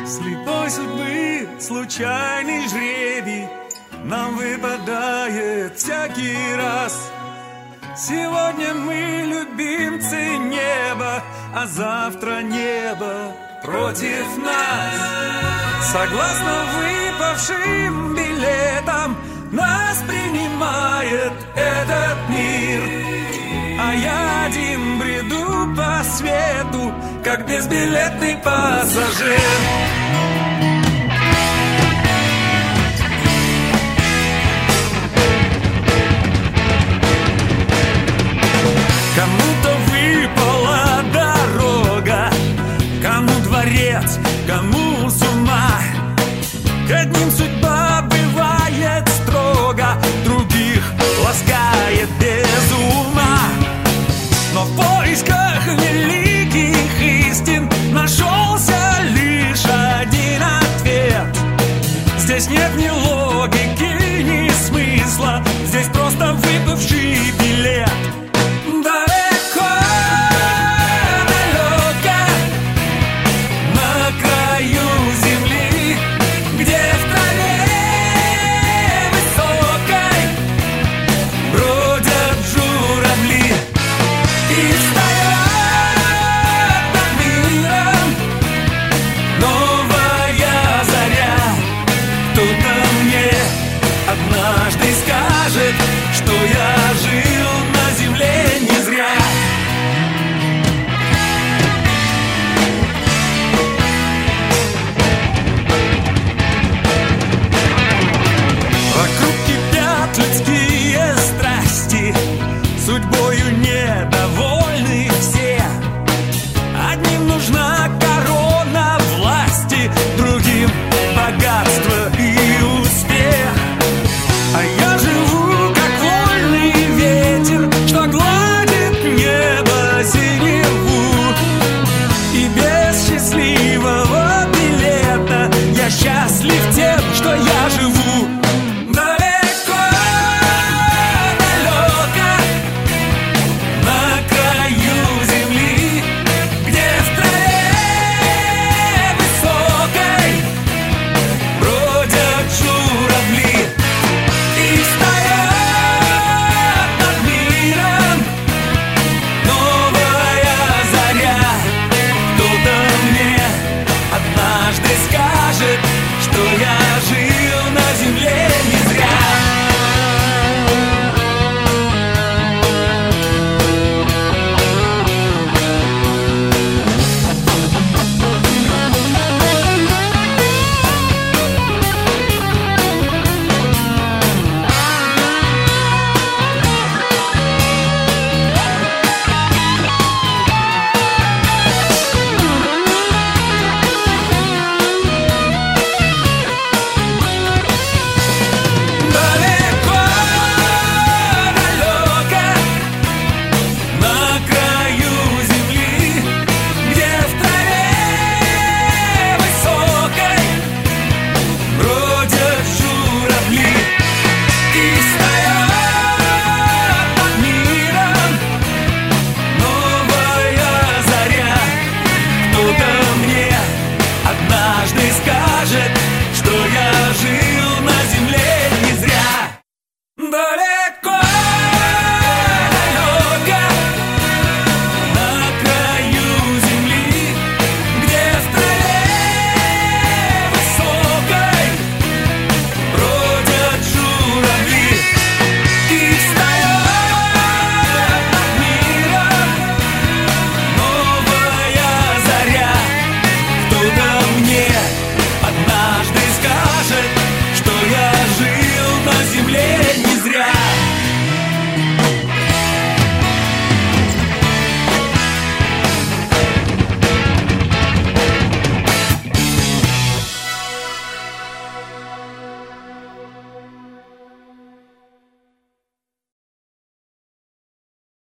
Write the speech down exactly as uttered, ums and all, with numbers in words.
Слепой судьбы случайный жребий нам выпадает всякий раз. Сегодня мы любимцы неба, а завтра небо против нас. Согласно выпавшим билетам нас принимает этот мир, а я один бреду по свету, как безбилетный пассажир. Кому-то выпала дорога, кому дворец, кому с ума. К одним судьба бывает строго, других ласкает без ума. Но в поисках великих истин нашелся лишь один ответ. Здесь нет ни логики, ни смысла, здесь просто выпавший билет.